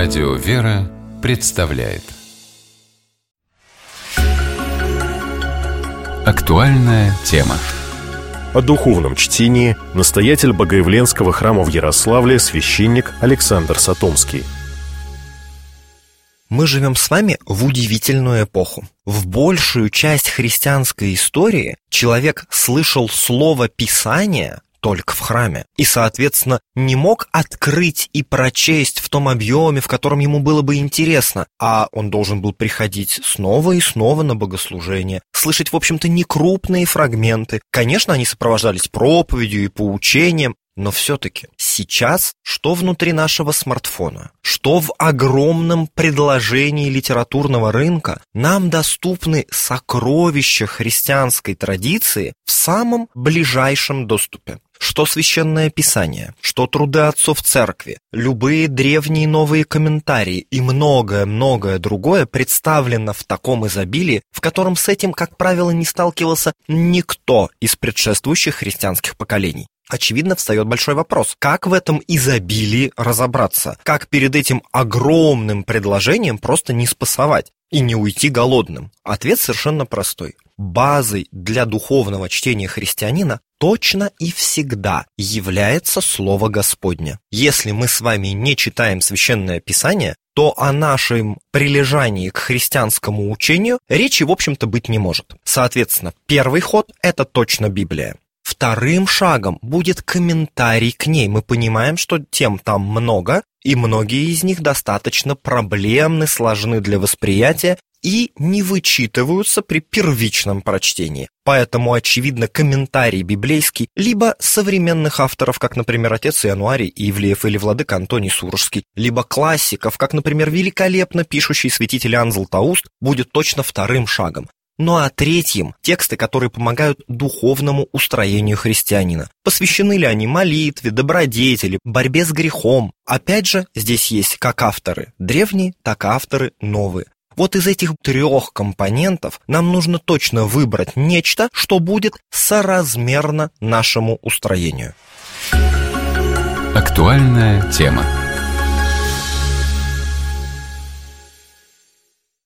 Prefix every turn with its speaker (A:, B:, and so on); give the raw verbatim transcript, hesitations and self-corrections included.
A: Радио «Вера» представляет актуальная тема.
B: О духовном чтении настоятель Богоявленского храма в Ярославле, священник Александр Сатомский.
C: Мы живем с вами в удивительную эпоху. В большую часть христианской истории человек слышал слово Писания только в храме и, соответственно, не мог открыть и прочесть в том объеме, в котором ему было бы интересно, а он должен был приходить снова и снова на богослужение, слышать, в общем-то, некрупные фрагменты. Конечно, они сопровождались проповедью и поучением, но все-таки сейчас, что внутри нашего смартфона, что в огромном предложении литературного рынка, нам доступны сокровища христианской традиции в самом ближайшем доступе. Что Священное Писание, что труды отцов церкви, любые древние новые комментарии и многое-многое другое представлено в таком изобилии, в котором с этим, как правило, не сталкивался никто из предшествующих христианских поколений. Очевидно, встает большой вопрос, как в этом изобилии разобраться, как перед этим огромным предложением просто не спасовать и не уйти голодным. Ответ совершенно простой. Базой для духовного чтения христианина точно и всегда является Слово Господне. Если мы с вами не читаем Священное Писание, то о нашем прилежании к христианскому учению речи, в общем-то, быть не может. Соответственно, первый ход – это точно Библия. Вторым шагом будет комментарий к ней. Мы понимаем, что тем там много, и многие из них достаточно проблемны, сложны для восприятия и не вычитываются при первичном прочтении. Поэтому, очевидно, комментарий библейский либо современных авторов, как, например, отец Иануарий Ивлеев или владыка Антоний Сурожский, либо классиков, как, например, великолепно пишущий святитель Иоанн Златоуст, будет точно вторым шагом. Ну а третьим – тексты, которые помогают духовному устроению христианина. Посвящены ли они молитве, добродетели, борьбе с грехом? Опять же, здесь есть как авторы древние, так и авторы новые. Вот из этих трех компонентов нам нужно точно выбрать нечто, что будет соразмерно нашему устроению.
A: Актуальная тема.